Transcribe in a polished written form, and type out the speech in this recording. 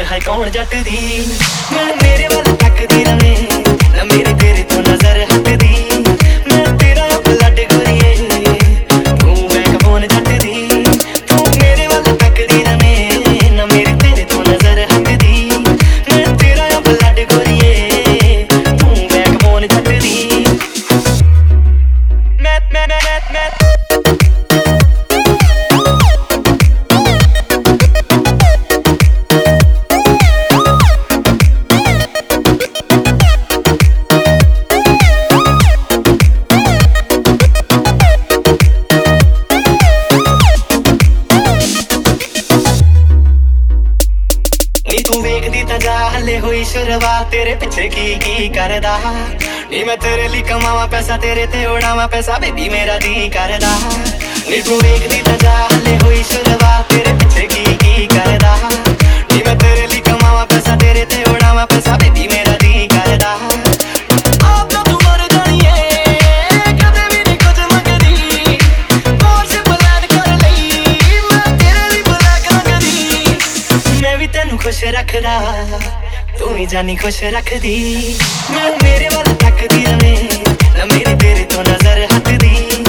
है कौन जट दी मैं मेरे वाल तकदी रवे ना मेरे तेरे तो नजर हटदी मैं तेरा ब्लड गोरिए तू है कौन जट दी तू मेरे वाल तकदी रवे ना मेरे तेरे तो नजर हटदी मैं तेरा ब्लड गोरिए तू है कौन जट दी मैं तू वेखदी तां जा हले हुई शुरुआत तेरे पिछे की करदा नी मैं तेरे लिए कमावा पैसा तेरे ते उड़ावा पैसा बेबी मेरा दी करदा नी तू वेखदी तां जा हले हुई शुरुआत तेरे पिछे की करदा नी मैं तेरे लिए कमावा पैसा तेरे ते उड़ावा पैसा बेबी मेरा दी करदा आप ना तू मर जानिए कदे भी नहीं कुछ मंगदी कोर्स प्लान कर लई मैं तेरे लिए ब्लैक रंगदी मैं भी तेनू खुश रखदा तू ही जानी खुश रखदी मैं मेरे वाल तकदी रवे ना मेरे तेरे तो नजर हटदी